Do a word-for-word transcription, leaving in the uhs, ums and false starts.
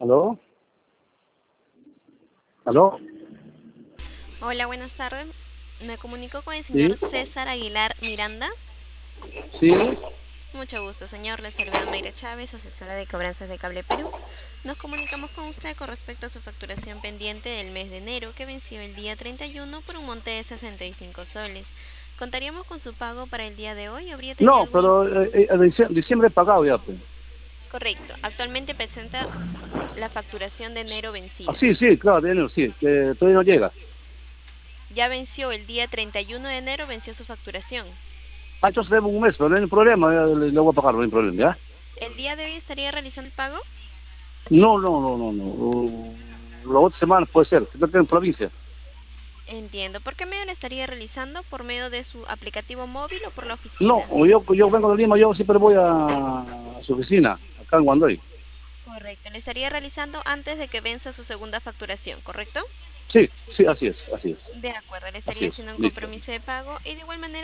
¿Aló? ¿Aló? Hola, buenas tardes. Me comunico con el ¿Sí? señor César Aguilar Miranda. ¿Sí? Mucho gusto, señor. Le saluda Mayra Chávez, asesora de cobranzas de Cable Perú. Nos comunicamos con usted con respecto a su facturación pendiente del mes de enero que venció el día treinta y uno por un monte de sesenta y cinco soles. ¿Contaríamos con su pago para el día de hoy? ¿Habría tenido No, algún in- pero eh, eh, dicie- diciembre he pagado ya, pues. Correcto. Actualmente presenta la facturación de enero Ah, vencida. sí, sí, claro, de enero, sí, que todavía no llega. Ya venció el día treinta y uno de enero, venció su facturación. Ah, entonces debo un mes, pero no hay problema, ya le, le voy a pagar, no hay problema, ¿ya? ¿El día de hoy estaría realizando el pago? No, no, no, no, no. Uh, la otra semana puede ser, que no tengo en provincia. Entiendo. ¿Por qué medio lo estaría realizando? ¿Por medio de su aplicativo móvil o por la No, oficina? yo, yo vengo de Lima, yo siempre voy a, a su oficina, acá en Guandoy. Correcto. Le estaría realizando antes de que venza su segunda facturación, ¿correcto? Sí, sí, así es, así es, De acuerdo, le así estaría es, haciendo un listo. compromiso de pago y de igual manera